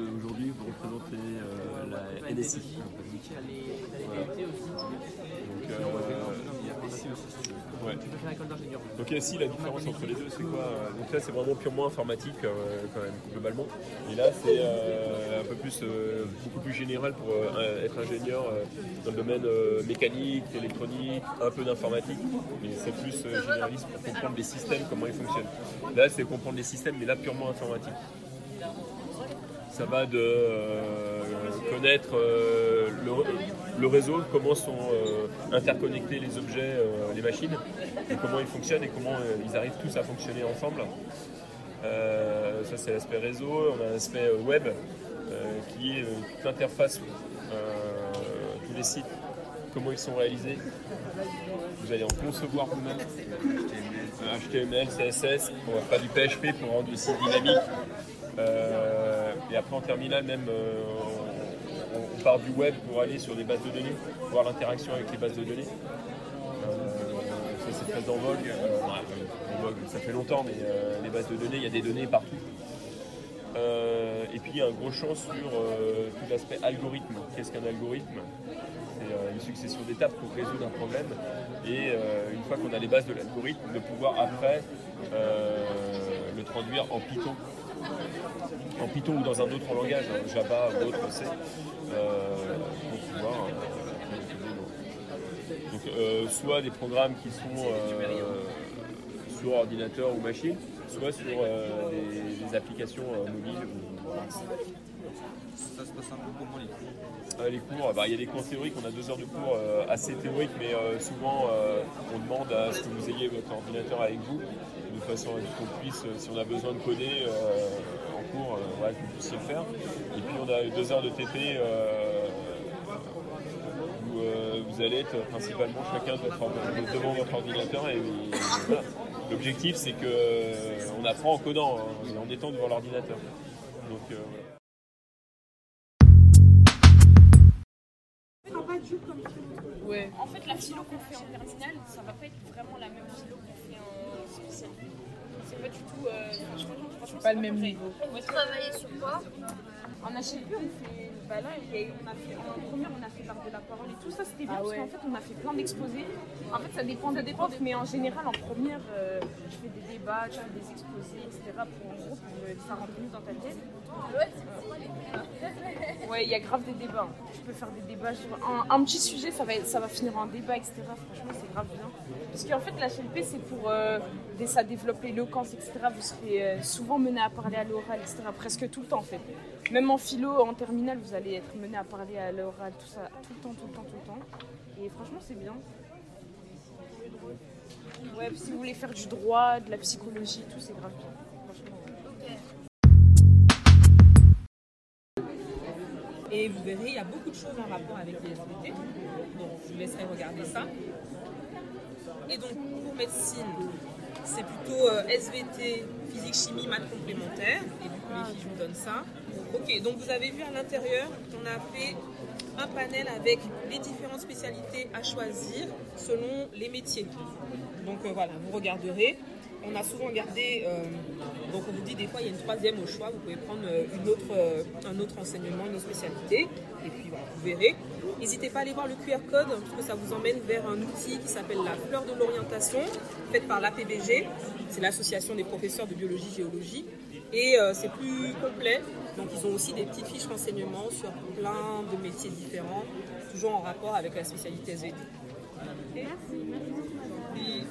aujourd'hui vous représentez la NSI. Voilà. Donc, tu peux faire école d'ingénieur. Donc ici la différence entre les deux c'est quoi? Donc là c'est vraiment purement informatique quand même globalement. Et là c'est un peu plus beaucoup plus général pour être ingénieur dans le domaine mécanique, électronique, un peu d'informatique, mais c'est plus généraliste pour comprendre les systèmes, comment ils fonctionnent. Là c'est comprendre les systèmes, mais là purement informatique. Ça va de connaître le réseau, comment sont interconnectés les objets, les machines, et comment ils fonctionnent et comment ils arrivent tous à fonctionner ensemble. Ça c'est l'aspect réseau. On a l'aspect web qui est toute l'interface, tous les sites, comment ils sont réalisés. Vous allez en concevoir vous-même. HTML, CSS, on va faire du PHP pour rendre le site dynamique. Et après en terminale même on part du web pour aller sur des bases de données, voir l'interaction avec les bases de données. Ça c'est très en vogue. Ça fait longtemps, mais les bases de données, il y a des données partout. Et puis il y a un gros champ sur tout l'aspect algorithme. Qu'est-ce qu'un algorithme? C'est une succession d'étapes pour résoudre un problème. Et une fois qu'on a les bases de l'algorithme, de pouvoir après le traduire en Python. En Python ou dans un autre langage, Java ou autre, c'est pour pouvoir donc, soit des programmes qui sont sur ordinateur ou machine, soit sur des applications mobiles. Ça se passe un peu comment les cours? Les cours, il y a des cours théoriques, on a 2 heures de cours assez théoriques, mais souvent on demande à ce que vous ayez votre ordinateur avec vous, de façon à ce qu'on puisse, si on a besoin de coder en cours, que vous puissiez le faire. Et puis on a 2 heures de TP où vous allez être principalement chacun devant votre ordinateur. Et voilà. L'objectif c'est qu'on apprend en codant, et en étant devant l'ordinateur. Donc, voilà. Ouais. En fait, la philo qu'on fait en terminale, ça va pas être vraiment la même philo qu'on fait en spécialité. C'est pas du tout. Franchement, pas le même niveau. Vous travaillez sur quoi? En HLP, on fait. Bah là, en première, on a fait l'art de la parole et tout ça, c'était bien parce qu'en fait, on a fait plein d'exposés. En fait, ça dépend des profs, mais en général, en première, je fais des débats, je fais des exposés, etc. pour en gros, pour ça rentre mieux dans ta tête. Ouais, il y a grave des débats. Je peux faire des débats sur un petit sujet, ça va finir en débat, etc. Franchement, c'est grave bien. Parce qu'en fait, la HLP, c'est pour ça développe l'éloquence, etc. Vous serez souvent mené à parler à l'oral, etc. Presque tout le temps, en fait. Même en philo, en terminale, vous allez être mené à parler à l'oral, tout ça, tout le temps. Et franchement, c'est bien. Ouais, si vous voulez faire du droit, de la psychologie, tout, c'est grave bien. Franchement. Et vous verrez, il y a beaucoup de choses en rapport avec les SVT. Donc, je vous laisserai regarder ça. Et donc, pour médecine, c'est plutôt SVT, physique, chimie, maths complémentaires. Et du coup, les filles, je vous donne ça. Ok, donc vous avez vu à l'intérieur, on a fait un panel avec les différentes spécialités à choisir selon les métiers. Donc voilà, vous regarderez. On a souvent gardé, donc on vous dit des fois il y a une 3e au choix, vous pouvez prendre un autre enseignement, une autre spécialité, et puis voilà, vous verrez. N'hésitez pas à aller voir le QR code, parce que ça vous emmène vers un outil qui s'appelle la fleur de l'orientation, faite par l'APBG, c'est l'association des professeurs de biologie-géologie, et c'est plus complet, donc ils ont aussi des petites fiches renseignements sur plein de métiers différents, toujours en rapport avec la spécialité SVT. Merci beaucoup.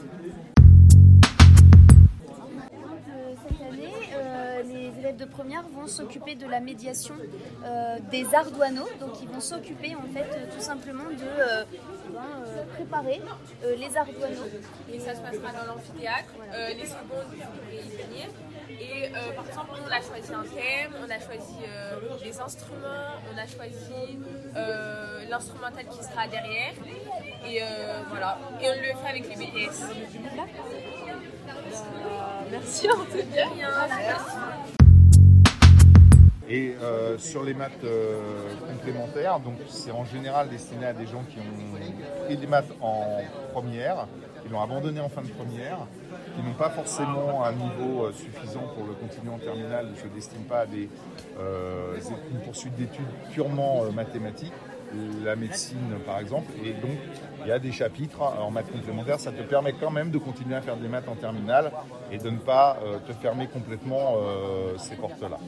Cette année, les élèves de première vont s'occuper de la médiation des arts douaneaux. Donc ils vont s'occuper en fait tout simplement de préparer les arts douaneaux. Et ça se passera dans l'amphithéâtre. Voilà. Les secondes, vous pourrez y venir. Et par exemple, on a choisi un thème, on a choisi les instruments, on a choisi l'instrumental qui sera derrière. Et voilà. Et on le fait avec les BTS. Merci en tout cas. Et sur les maths complémentaires, donc c'est en général destiné à des gens qui ont pris des maths en première qui l'ont abandonné en fin de première, qui n'ont pas forcément un niveau suffisant pour le continuer en terminale. Je ne destine pas à une poursuite d'études purement mathématiques, la médecine par exemple, et donc il y a des chapitres en maths complémentaires. Ça te permet quand même de continuer à faire des maths en terminale et de ne pas te fermer complètement ces portes-là.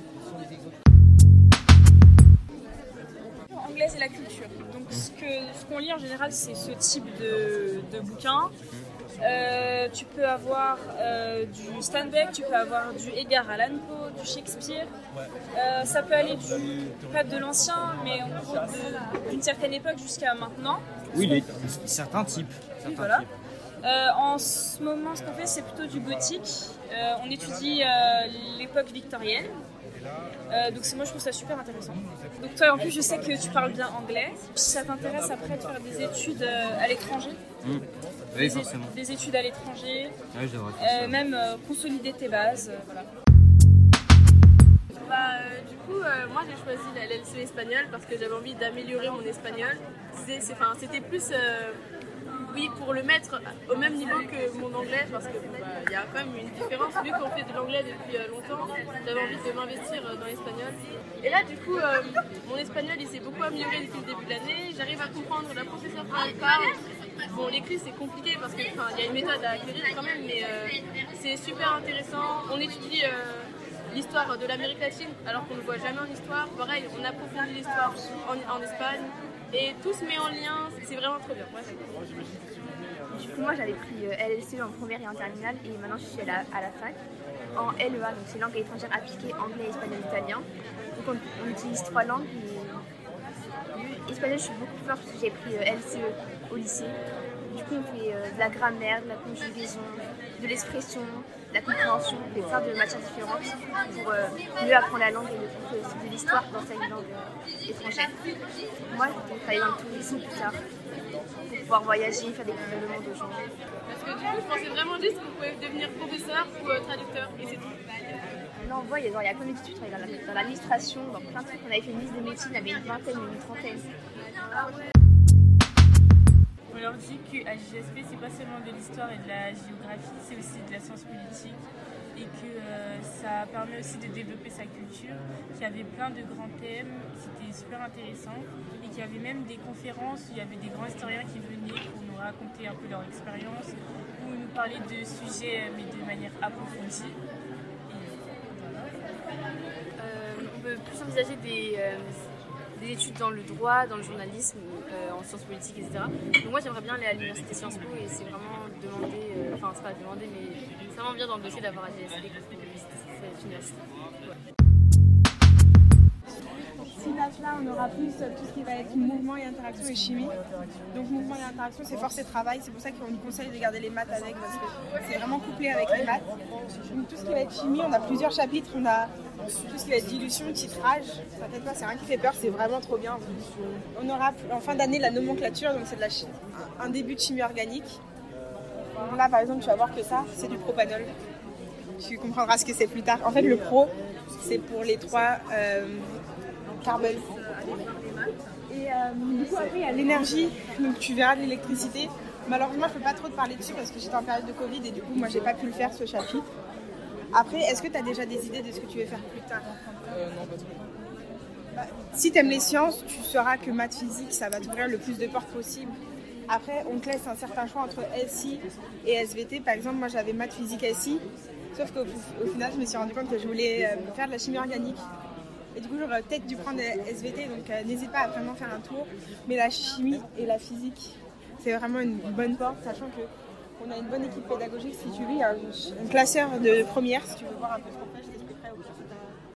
Anglaise et la culture. Donc ce qu'on lit en général, c'est ce type de bouquins. Tu peux avoir du Steinbeck, tu peux avoir du Edgar Allan Poe, du Shakespeare. Ça peut aller pas de l'ancien, mais d'une certaine époque jusqu'à maintenant. Oui, certains types. Voilà. En ce moment, ce qu'on fait, c'est plutôt du gothique. On étudie l'époque victorienne. Donc moi je trouve ça super intéressant. Donc toi en plus je sais que tu parles bien anglais. Si ça t'intéresse après de faire des études à l'étranger, oui, forcément. Des études à l'étranger, Ouais, je devrais faire ça. même consolider tes bases, voilà. Du coup, moi j'ai choisi la LLC espagnol parce que j'avais envie d'améliorer mon espagnol. C'était plus pour le mettre au même niveau que mon anglais, parce qu'il y a quand même une différence. Vu qu'on fait de l'anglais depuis longtemps, j'avais envie de m'investir dans l'espagnol. Et là, du coup, mon espagnol il s'est beaucoup amélioré depuis le début de l'année. J'arrive à comprendre la professeure quand elle parle. Bon, l'écrit c'est compliqué parce qu'il y a une méthode à acquérir quand même, mais c'est super intéressant. On étudie l'histoire de l'Amérique latine alors qu'on ne le voit jamais en histoire. Pareil, on approfondit l'histoire en Espagne. Et tout se met en lien, c'est vraiment trop bien. Ouais. Du coup, moi j'avais pris LLCE en première et en terminale, et maintenant je suis à la fac en LEA, donc c'est langue étrangère appliquée, anglais, espagnol, italien. Donc on utilise 3 langues. Et espagnol, je suis beaucoup plus forte parce que j'ai pris LCE au lycée. Du coup, on fait de la grammaire, de la conjugaison, de l'expression, de la compréhension, des plein de matières différentes pour mieux apprendre la langue, et on fait aussi de l'histoire dans une langue étrangère. Moi, je vais travailler dans le tourisme plus tard pour pouvoir voyager, faire découvrir le monde aux gens. Parce que du coup, je pensais vraiment juste qu'on pouvait devenir professeur ou traducteur, et c'est tout. Non, on voit, il y a plein d'études, je travaille dans l'administration, dans plein de trucs. On avait fait une liste de métiers, il y avait une vingtaine ou une trentaine. On leur dit qu'à JSP, c'est pas seulement de l'histoire et de la géographie, c'est aussi de la science politique, et que ça permet aussi de développer sa culture, qu'il y avait plein de grands thèmes, c'était super intéressant, et qu'il y avait même des conférences où il y avait des grands historiens qui venaient pour nous raconter un peu leur expérience, ou nous parler de sujets mais de manière approfondie. On peut plus envisager des études dans le droit, dans le journalisme, en sciences politiques, etc. Donc moi j'aimerais bien aller à l'université Sciences Po, et c'est vraiment demandé, enfin c'est pas demandé, mais c'est vraiment bien dans le dossier d'avoir AGSD cette université. Ouais. Là, on aura plus tout ce qui va être mouvement et interaction et chimie. Donc mouvement et interaction, c'est force et travail. C'est pour ça qu'on nous conseille de garder les maths avec, parce que c'est vraiment couplé avec les maths. Donc tout ce qui va être chimie, on a plusieurs chapitres. On a tout ce qui va être dilution, titrage. T'inquiète pas, c'est rien qui fait peur, c'est vraiment trop bien. On aura en fin d'année la nomenclature, donc c'est un début de chimie organique. Là par exemple, tu vas voir que ça, c'est du propanol. Tu comprendras ce que c'est plus tard. En fait, le pro, c'est pour les 3 carbone. Et du coup après il y a l'énergie, donc tu verras de l'électricité. Malheureusement je ne peux pas trop te parler dessus parce que j'étais en période de Covid et du coup moi j'ai pas pu le faire ce chapitre. Après, est-ce que tu as déjà des idées de ce que tu veux faire plus tard? Non, pas trop. Si tu aimes les sciences, tu sauras que maths physique ça va t'ouvrir le plus de portes possible. Après on te laisse un certain choix entre SI et SVT. Par exemple moi j'avais maths physique SI, sauf qu'au final je me suis rendu compte que je voulais faire de la chimie organique. Et du coup, j'aurais peut-être dû prendre SVT, donc n'hésite pas à vraiment faire un tour. Mais la chimie et la physique, c'est vraiment une bonne porte, sachant qu'on a une bonne équipe pédagogique. Si tu veux, il y a un classeur de première, si tu veux voir un peu ce qu'on fait, je t'expliquerai au plus tard.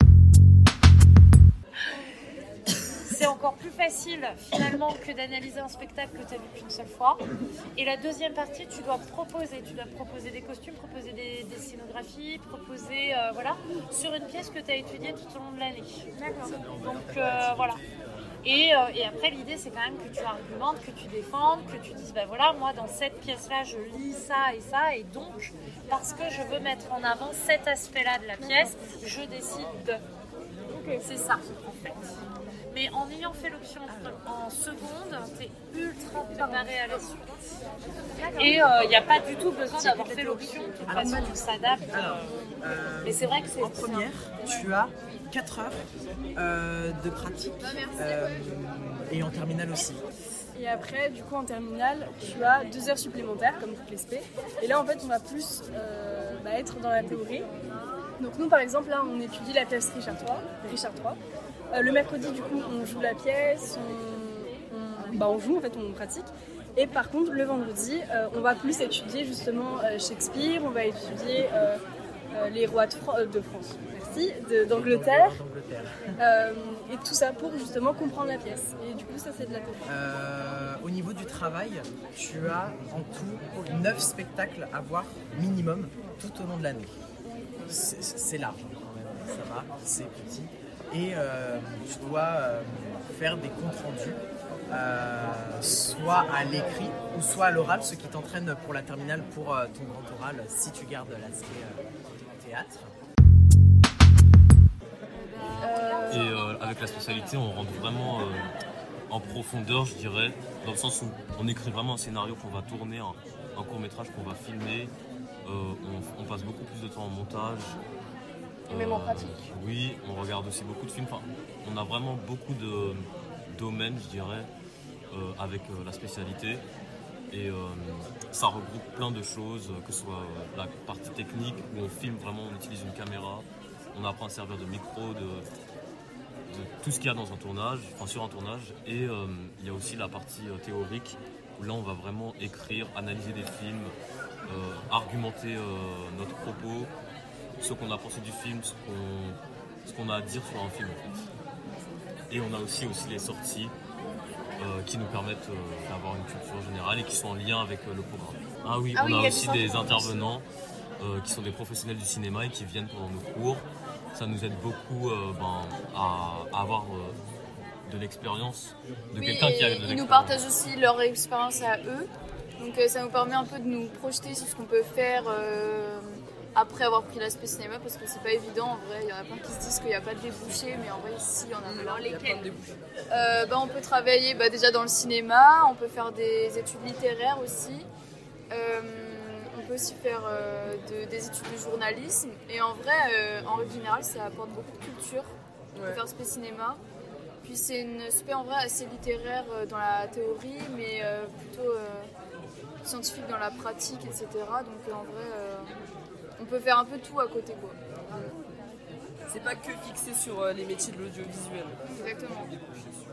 C'est encore plus facile finalement que d'analyser un spectacle que tu as vu qu'une seule fois. Et la deuxième partie, tu dois proposer des costumes, proposer des scénographies, proposer sur une pièce que tu as étudiée tout au long de l'année. D'accord. Donc voilà. Et après l'idée c'est quand même que tu argumentes, que tu défendes, que tu dises moi dans cette pièce-là je lis ça, et donc parce que je veux mettre en avant cet aspect-là de la pièce, je décide de. Okay. C'est ça en fait. Mais en ayant fait l'option en seconde, t'es ultra préparé à la suite. Et il n'y a pas du tout besoin d'avoir fait l'option. De toute façon, on s'adapte. Mais c'est vrai que c'est... En première, tu as 4 heures de pratique et en terminale aussi. Et après, du coup, en terminale, tu as 2 heures supplémentaires, comme toutes les SP. Et là, en fait, on va plus être dans la théorie. Donc nous, par exemple, là, on étudie la pièce Richard III. Le mercredi, du coup, on joue la pièce, on joue, en fait, on pratique. Et par contre, le vendredi, on va plus étudier justement Shakespeare, on va étudier les rois de France, merci, d'Angleterre. Et tout ça pour justement comprendre la pièce. Et du coup, ça, c'est de la théorie. Au niveau du travail, tu as en tout 9 spectacles à voir minimum tout au long de l'année. C'est large quand même, ça va, c'est petit. Et tu dois faire des comptes rendus, soit à l'écrit ou soit à l'oral, ce qui t'entraîne pour la terminale pour ton grand oral si tu gardes l'aspect théâtre. Et avec la spécialité, on rentre vraiment en profondeur, je dirais, dans le sens où on écrit vraiment un scénario qu'on va tourner, un court-métrage qu'on va filmer. On passe beaucoup plus de temps en montage. Et même en pratique. Oui, on regarde aussi beaucoup de films. Enfin, on a vraiment beaucoup de domaines, je dirais, avec la spécialité. Et ça regroupe plein de choses, que ce soit la partie technique, où on filme vraiment, on utilise une caméra, on apprend à servir de micro, de tout ce qu'il y a dans un tournage, enfin sur un tournage. Et il y a aussi la partie théorique, où là on va vraiment écrire, analyser des films, argumenter notre propos, ce qu'on a pensé du film, ce qu'on a à dire sur un film en fait. Et on a aussi les sorties qui nous permettent d'avoir une culture générale et qui sont en lien avec le programme. Ah oui, on a aussi des intervenants qui sont des professionnels du cinéma et qui viennent pendant nos cours. Ça nous aide beaucoup à avoir de l'expérience de quelqu'un qui a de l'expérience. Ils nous partagent aussi leur expérience à eux. Donc ça nous permet un peu de nous projeter sur ce qu'on peut faire après avoir pris l'aspect cinéma, parce que c'est pas évident en vrai. Il y en a plein qui se disent qu'il n'y a pas de débouchés, mais en vrai ici il y en a plein. Lesquels on peut travailler déjà dans le cinéma, on peut faire des études littéraires aussi. On peut aussi faire des études de journalisme. Et en vrai, en règle générale, ça apporte beaucoup de culture de faire spé cinéma. Puis c'est une spé en vrai assez littéraire dans la théorie, mais plutôt scientifique dans la pratique, etc. Donc en vrai, on peut faire un peu tout à côté, quoi. C'est pas que fixé sur les métiers de l'audiovisuel. Exactement.